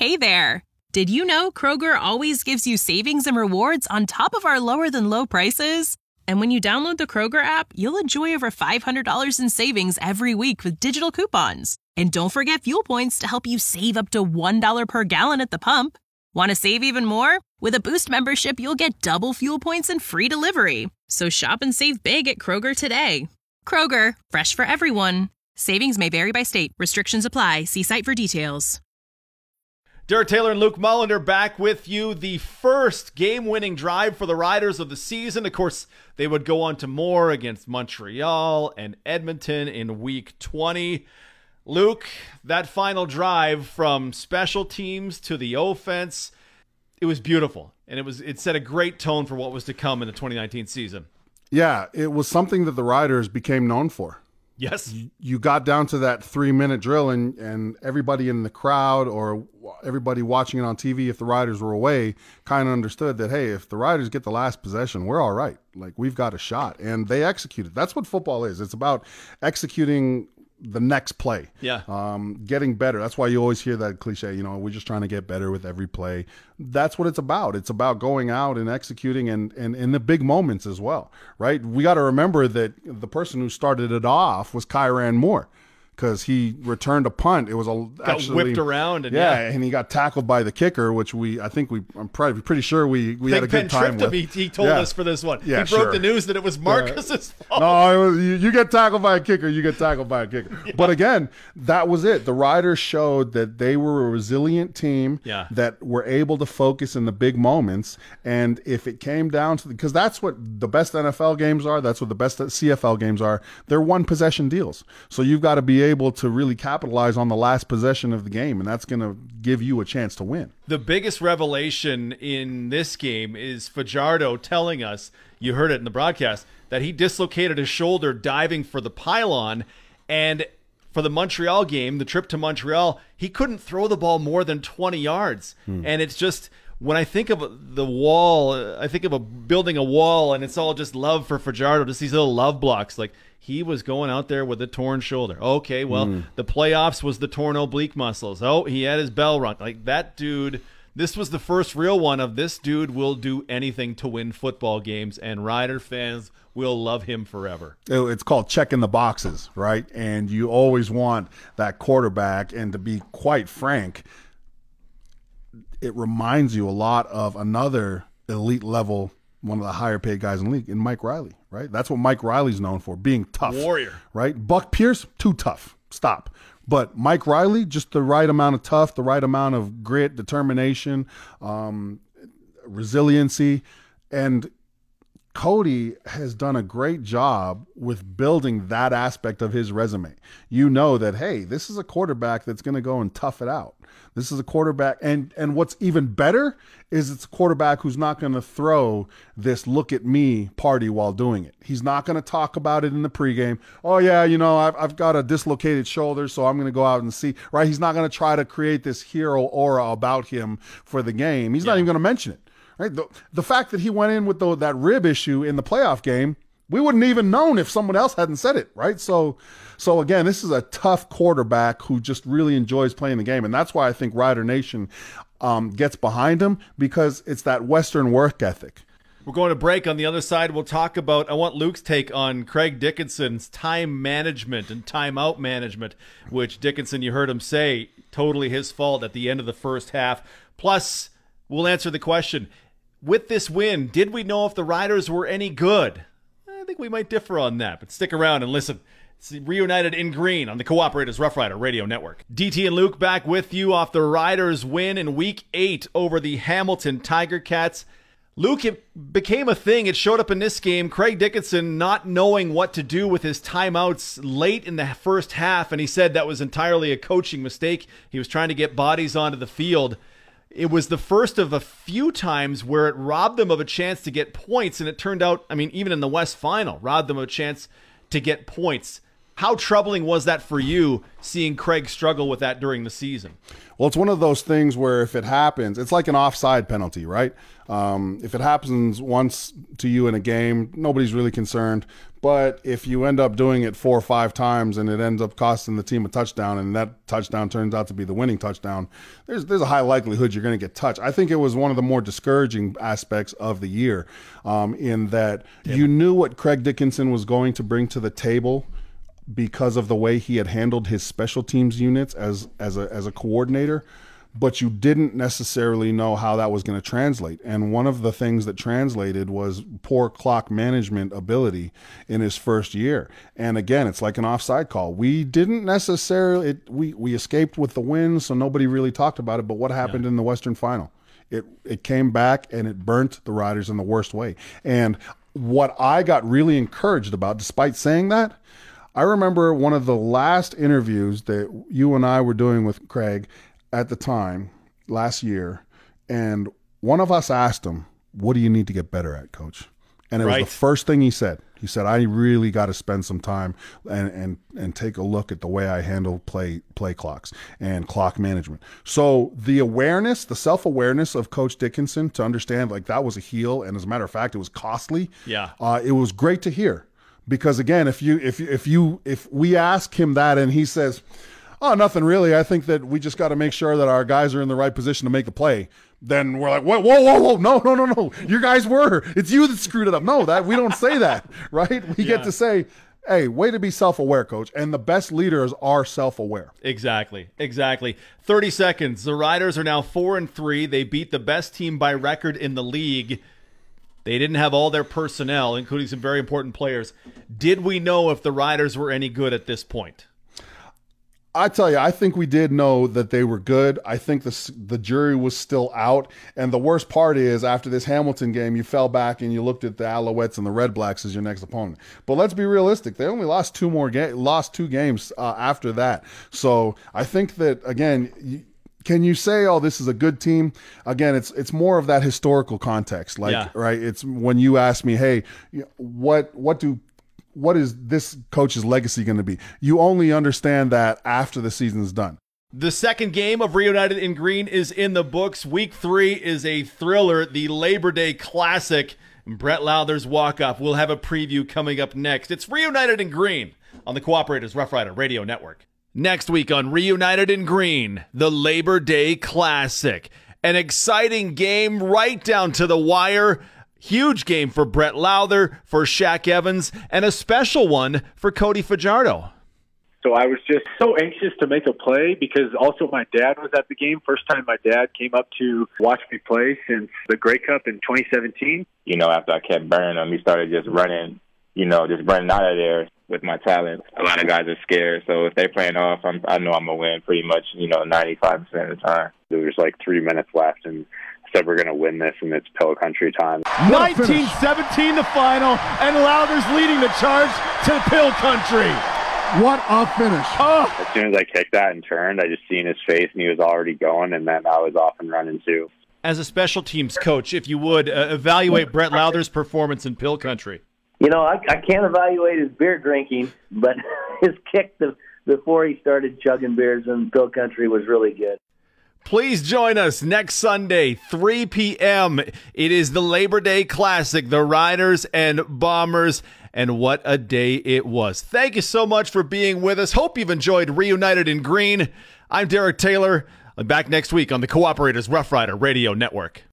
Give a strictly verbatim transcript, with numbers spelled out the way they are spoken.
Hey there! Did you know Kroger always gives you savings and rewards on top of our lower-than-low prices? And when you download the Kroger app, you'll enjoy over five hundred dollars in savings every week with digital coupons. And don't forget fuel points to help you save up to one dollar per gallon at the pump. Want to save even more? With a Boost membership, you'll get double fuel points and free delivery. So shop and save big at Kroger today. Kroger, fresh for everyone. Savings may vary by state. Restrictions apply. See site for details. Derek Taylor and Luke Mullender back with you. The first game-winning drive for the Riders of the season. Of course, they would go on to more against Montreal and Edmonton in week twenty. Luke, that final drive from special teams to the offense, it was beautiful. And it was it set a great tone for what was to come in the twenty nineteen season. Yeah, it was something that the Riders became known for. Yes. You got down to that three-minute drill, and, and everybody in the crowd or everybody watching it on T V, if the Riders were away, kind of understood that, hey, if the Riders get the last possession, we're all right. Like, we've got a shot. And they executed. That's what football is. It's about executing the next play. Yeah. Um, getting better. That's why you always hear that cliche, you know, we're just trying to get better with every play. That's what it's about. It's about going out and executing and, and in the big moments as well, right? We got to remember that the person who started it off was Kyran Moore, because he returned a punt. It was a got actually, whipped around, and yeah, yeah, and he got tackled by the kicker, which we, I think we, I'm pretty, pretty sure we, we Big had a Pen good time tripped with. him. He, he told yeah. us for this one. Yeah, he broke sure. the news that it was Marcus's fault. No, it was, you, you get tackled by a kicker, you get tackled by a kicker. Yeah. But again, that was it. The Riders showed that they were a resilient team yeah. that were able to focus in the big moments. And if it came down to, because that's what the best N F L games are, that's what the best C F L games are, they're one possession deals. So you've got to be able to really capitalize on the last possession of the game, and that's going to give you a chance to win. The biggest revelation in this game is Fajardo telling us, you heard it in the broadcast, that he dislocated his shoulder diving for the pylon, and for the Montreal game, the trip to Montreal, he couldn't throw the ball more than twenty yards. Hmm. And it's just, when I think of the wall, I think of a building a wall, and it's all just love for Fajardo, just these little love blocks. Like, he was going out there with a torn shoulder. Okay, well, mm. the playoffs was the torn oblique muscles. Oh, he had his bell rung. Like, that dude, this was the first real one of this dude will do anything to win football games, and Rider fans will love him forever. It's called checking the boxes, right? And you always want that quarterback, and to be quite frank, it reminds you a lot of another elite level, one of the higher paid guys in the league, in Mike Riley, right? That's what Mike Riley's known for, being tough. Warrior. Right? Buck Pierce, too tough. Stop. But Mike Riley, just the right amount of tough, the right amount of grit, determination, um, resiliency. And Cody has done a great job with building that aspect of his resume. You know that, hey, this is a quarterback that's going to go and tough it out. This is a quarterback, and and what's even better is it's a quarterback who's not going to throw this look at me party while doing it. He's not going to talk about it in the pregame. Oh yeah, you know, I've, I've got a dislocated shoulder, so I'm going to go out and see, right? He's not going to try to create this hero aura about him for the game. He's yeah. not even going to mention it, right? The, the fact that he went in with the, that rib issue in the playoff game, we wouldn't even known if someone else hadn't said it, right? So, so again, this is a tough quarterback who just really enjoys playing the game, and that's why I think Rider Nation um, gets behind him, because it's that Western work ethic. We're going to break. On the other side, we'll talk about, I want Luke's take on Craig Dickinson's time management and timeout management, which Dickinson, you heard him say, totally his fault at the end of the first half. Plus, we'll answer the question, with this win, did we know if the Riders were any good? I think we might differ on that, but stick around and listen. It's Reunited in Green on the Cooperators Rough Rider Radio Network. D T and Luke back with you off the Riders' win in Week eight over the Hamilton Tiger Cats. Luke, it became a thing. It showed up in this game. Craig Dickinson not knowing what to do with his timeouts late in the first half, and he said that was entirely a coaching mistake. He was trying to get bodies onto the field. It was the first of a few times where it robbed them of a chance to get points, and it turned out, I mean, even in the West Final, robbed them of a chance to get points. How troubling was that for you, seeing Craig struggle with that during the season? Well, it's one of those things where if it happens, it's like an offside penalty, right? Um, if it happens once to you in a game, nobody's really concerned. But if you end up doing it four or five times and it ends up costing the team a touchdown, and that touchdown turns out to be the winning touchdown, there's there's a high likelihood you're going to get touched. I think it was one of the more discouraging aspects of the year, um, in that yeah. you knew what Craig Dickinson was going to bring to the table because of the way he had handled his special teams units as as a as a coordinator, but you didn't necessarily know how that was going to translate. And one of the things that translated was poor clock management ability in his first year. And again, it's like an offside call. We didn't necessarily it, we we escaped with the win, so nobody really talked about it. But what happened yeah. in the Western Final? It it came back and it burnt the Riders in the worst way. And what I got really encouraged about, despite saying that, I remember one of the last interviews that you and I were doing with Craig at the time last year, and one of us asked him, "What do you need to get better at, Coach?" And it right. was the first thing he said. He said, "I really got to spend some time and and and take a look at the way I handle play play clocks and clock management." So the awareness, the self-awareness of Coach Dickinson to understand like that was a heel, and as a matter of fact, it was costly. Yeah, uh, it was great to hear. Because again, if you if if you if we ask him that and he says, "Oh, nothing really. I think that we just got to make sure that our guys are in the right position to make the play," then we're like, "Whoa, whoa, whoa, whoa! No, no, no, no! Your guys were. It's you that screwed it up." No, that we don't say that, right? We yeah. get to say, "Hey, way to be self-aware, Coach." And the best leaders are self-aware. Exactly, exactly. Thirty seconds. The Riders are now four and three. They beat the best team by record in the league. They didn't have all their personnel, including some very important players. Did we know if the Riders were any good at this point? I tell you, I think we did know that they were good. I think the the jury was still out. And the worst part is, after this Hamilton game, you fell back and you looked at the Alouettes and the Red Blacks as your next opponent. But let's be realistic. They only lost two more ga- lost two games uh, after that. So I think that, again, you, can you say, "Oh, this is a good team"? Again, it's it's more of that historical context, like yeah. right. It's when you ask me, "Hey, what what do what is this coach's legacy going to be?" You only understand that after the season's done. The second game of Reunited in Green is in the books. Week three is a thriller, the Labor Day Classic. Brett Lowther's walk-off. We'll have a preview coming up next. It's Reunited in Green on the Cooperators Rough Rider Radio Network. Next week on Reunited in Green, the Labor Day Classic. An exciting game right down to the wire. Huge game for Brett Lowther, for Shaq Evans, and a special one for Cody Fajardo. So I was just so anxious to make a play because also my dad was at the game. First time my dad came up to watch me play since the Grey Cup in twenty seventeen. You know, after I kept burning him, he started just running, you know, just running out of there with my talent. A lot of guys are scared, so if they're playing off, I'm, I know I'm going to win pretty much, you know, ninety-five percent of the time. There was like three minutes left, and said we're going to win this, and it's Pill Country time. nineteen seventeen the final, and Lowther's leading the charge to Pill Country. What a finish. Oh. As soon as I kicked that and turned, I just seen his face, and he was already going, and then I was off and running too. As a special teams coach, if you would, uh, evaluate Brett Lowther's performance in Pill Country. You know, I, I can't evaluate his beer drinking, but his kick the, before he started chugging beers in Pill Country was really good. Please join us next Sunday, three p.m. It is the Labor Day Classic, the Riders and Bombers, and what a day it was. Thank you so much for being with us. Hope you've enjoyed Reunited in Green. I'm Derek Taylor. I'm back next week on the Cooperators Rough Rider Radio Network.